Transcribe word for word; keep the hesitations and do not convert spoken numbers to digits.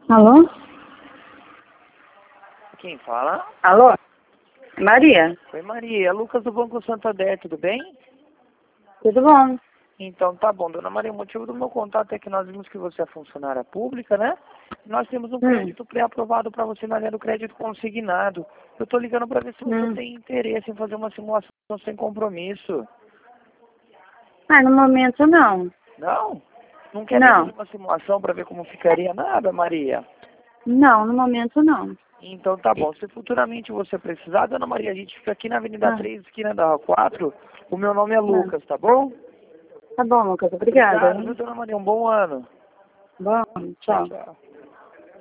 Alô? Quem fala? Alô? Maria? Oi, Maria. É Lucas do Banco Santander, tudo bem? Tudo bom? Então, tá bom. Dona Maria, o motivo do meu contato é que nós vimos que você é funcionária pública, né? Nós temos um Hum. crédito pré-aprovado para você na linha do crédito consignado. Eu tô ligando para ver se você Hum. tem interesse em fazer uma simulação sem compromisso. Ah, no momento não. Não? Não quer nem Não. fazer uma simulação para ver como ficaria nada, Maria? Não, no momento não. Então tá bom. Se futuramente você precisar, Dona Maria, a gente fica aqui na Avenida Ah. três, esquina da Rua quatro. O meu nome é Ah. Lucas, tá bom? Tá bom, Lucas. Obrigada. Obrigado, viu, Dona Maria? Um bom ano. Bom, Tchau, tchau. tchau.